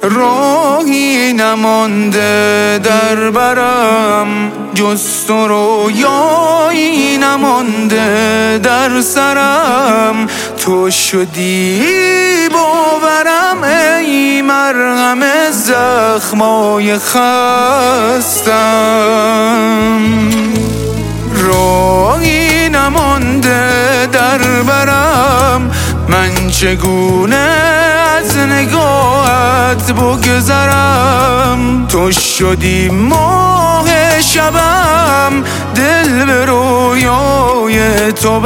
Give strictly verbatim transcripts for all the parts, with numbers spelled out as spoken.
راهی نمانده در برم جز تو، رویایی نمانده در سرم. تو شدی باورم ای مرهم زخمای خستم. راهی نمانده در برم من چگونه از نگاهت بگذرم. تو شدی ماه شبم دل به رویای تو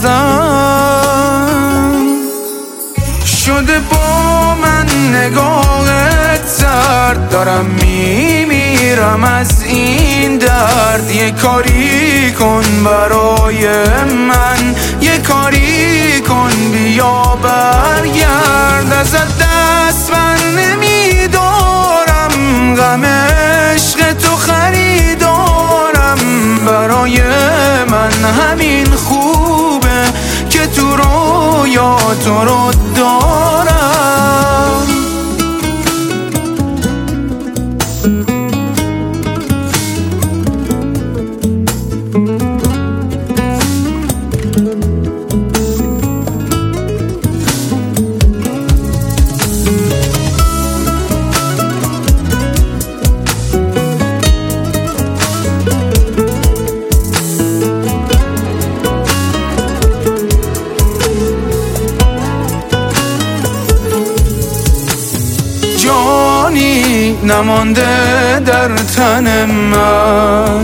بستم. شده با من نگاهت سرد دارم میمیرم از این درد. یه کاری کن برای من، یه کاری کن بیا برگرد. ازت دست من نمیدارم، غم عشق تو خریدارم. برای من همین خوبه که تو رویا تو رو دارم. جانی نمانده در تن من،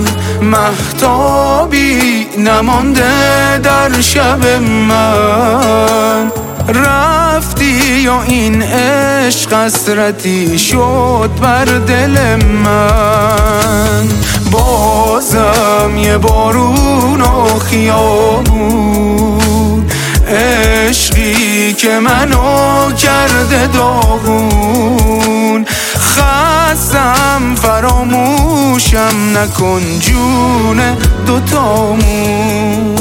مهتابی نمانده در شب من. رفتی یا این عشق حسرتی شد بر دل من. بازم یه بارون و خیابون، عشقی که منو کرده داغون. خستم فراموشم نکن جون دوتامون.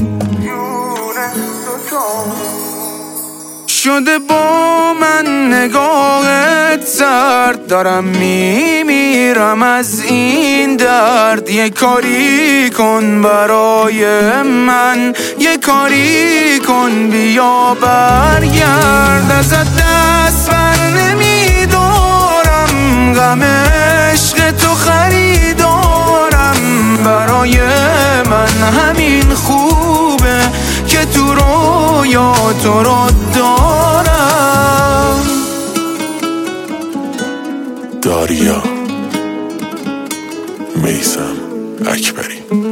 شده با من نگاهت سرد دارم میمیرم از این درد. یه کاری کن برای من، یه کاری کن بیا برگرد. ازت دست من نمیدارم، غم عشق تو خریدارم. برای من همین خوبه که تو رویا تو رو دارم. داریا میثم اکبری.